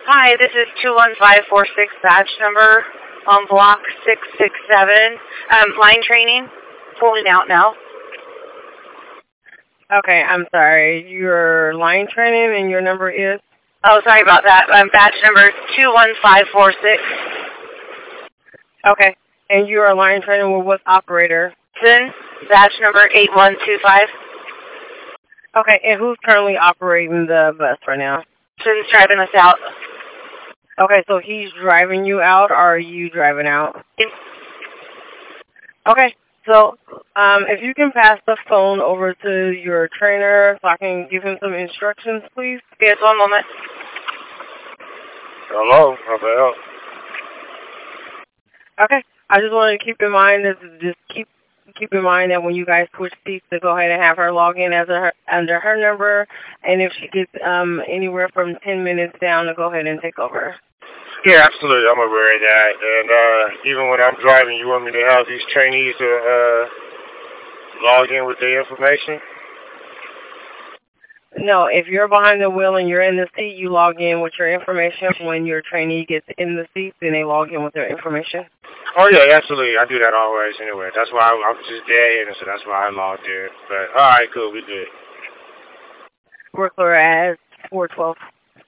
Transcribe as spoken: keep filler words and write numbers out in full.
Hi, this is two one five four six batch number on block six six seven. Um, line training, pulling out now. Okay, I'm sorry. Your line training and your number is? Oh, sorry about that. Um, batch number two one five four six. Okay, and you are line training with what operator? Batch number eight one two five. Okay, and who's currently operating the bus right now? Sin's driving us out. Okay, so he's driving you out, or are you driving out? Yes. Okay, so um, if you can pass the phone over to your trainer so I can give him some instructions, please. Yes, one moment. Hello, how can I help? Okay, I just wanted to keep in mind that just keep keep in mind that when you guys switch seats, to go ahead and have her log in as a, her, under her number, and if she gets um, anywhere from ten minutes down, to go ahead and take over. Yeah, absolutely. I'm aware of that. And uh, even when I'm driving, you want me to have these trainees to uh, log in with their information? No, if you're behind the wheel and you're in the seat, you log in with your information. When your trainee gets in the seat, then they log in with their information. Oh, yeah, absolutely. I do that always anyway. That's why I, I was just dead in, so that's why I logged in. But, all right, cool. We good. We're clear as four twelve.